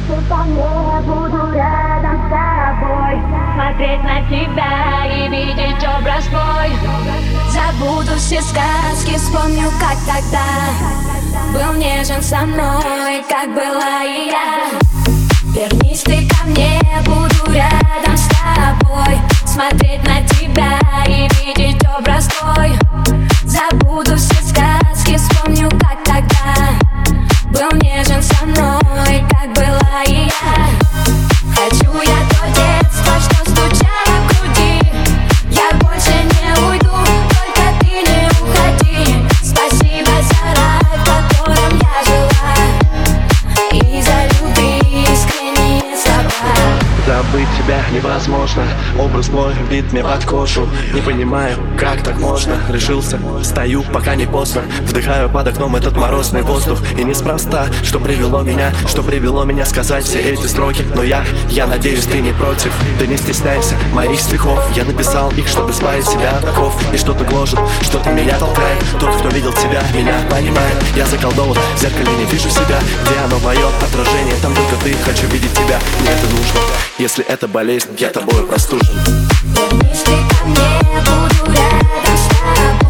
ко мне, буду рядом с тобой, смотреть на тебя и видеть образ твой. Забуду все сказки, вспомню, как тогда был нежен со мной, как была и я. Вернись ты ко мне, буду рядом с тобой, смотреть на тебя и видеть образ твой. Забуду все сказки, вспомню, как тогда был нежен со мной, как была и я. Хочу я то детство, что стучало в груди. Я больше не уйду, только ты не уходи. Спасибо за рай, в котором я жила, и за любви искренние слова. Забыть тебя невозможно, образ твой вбит мне под кожу. Не понимаю, как так можно. Решился, стою, пока не поздно. Вдыхаю под окном этот морозный воздух. И неспроста, что привело меня сказать все эти строки. Но я надеюсь, ты не против. Ты не стесняйся моих стихов. Я написал их, чтобы избавить себя от оков. И что-то гложет, что-то меня толкает. Тот, кто видел тебя, меня понимает. Я заколдован, в зеркале не вижу себя. Где оно мое отражение? Там только ты, хочу видеть тебя. Мне это нужно. Если это болезнь, я тобой простужен. Вернись ты ко мне, буду рядом с тобой.